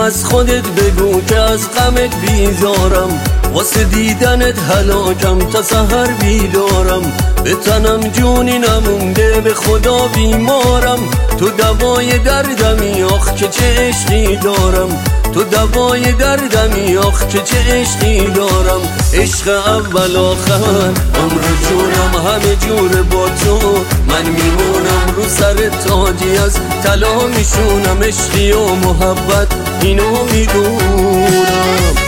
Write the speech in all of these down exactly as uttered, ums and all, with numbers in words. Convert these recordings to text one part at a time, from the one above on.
از خودت بگو که از غمت بیزارم، واسه دیدنت هلاکم تا سحر بیدارم. به تنم جونی نمونده به خدا بیمارم، تو دوای دردمی آخ که چه عشقی دارم، تو دوای دردمی آخ که چه عشقی دارم. عشق اول آخر عمر جونم همه جور با تو، من میمونم رو سر تاجی از طلا میشونم. عشقی و محبت اینو میدونم.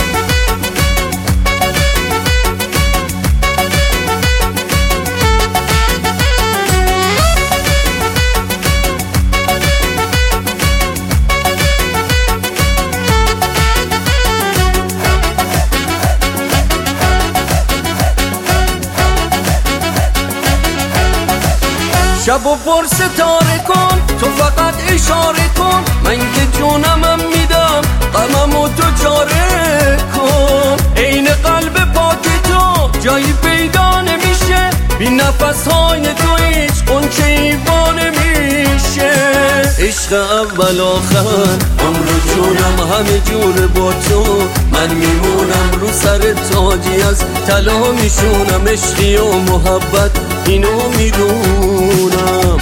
شب و پر ستاره کن، تو فقط اشاره کن، من که جونمم میدم غممو تو چاره کن. عین قلب پاک تو جایی پیدا نمیشه، بی نفس های تو هیچ قنچه ایوا نمیشه. عشق اول آخر عمر جونم همه جور با تو، من میمونم رو سر تاجی از طلا میشونم. عشقی و محبت اینو میدونم.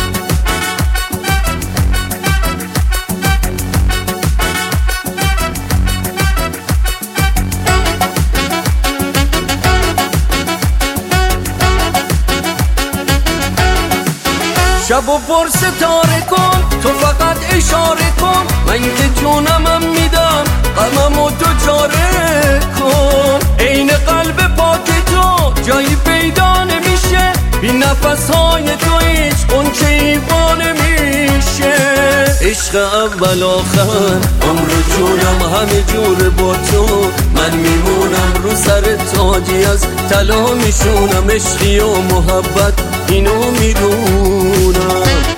شب و پر ستاره کن، تو فقط اشاره کن، من که جونمم میدم غممو تو چاره کن. عین قلب پاک تو جایی پیدا نمیشه، بی نفس های تو هیچ قنچه ایوا نمیشه. عشق اول آخر عمر جونم همه جور با تو، من میمونم رو سر تاجی از طلا میشونم. عشقی و محبت اینو میدونم.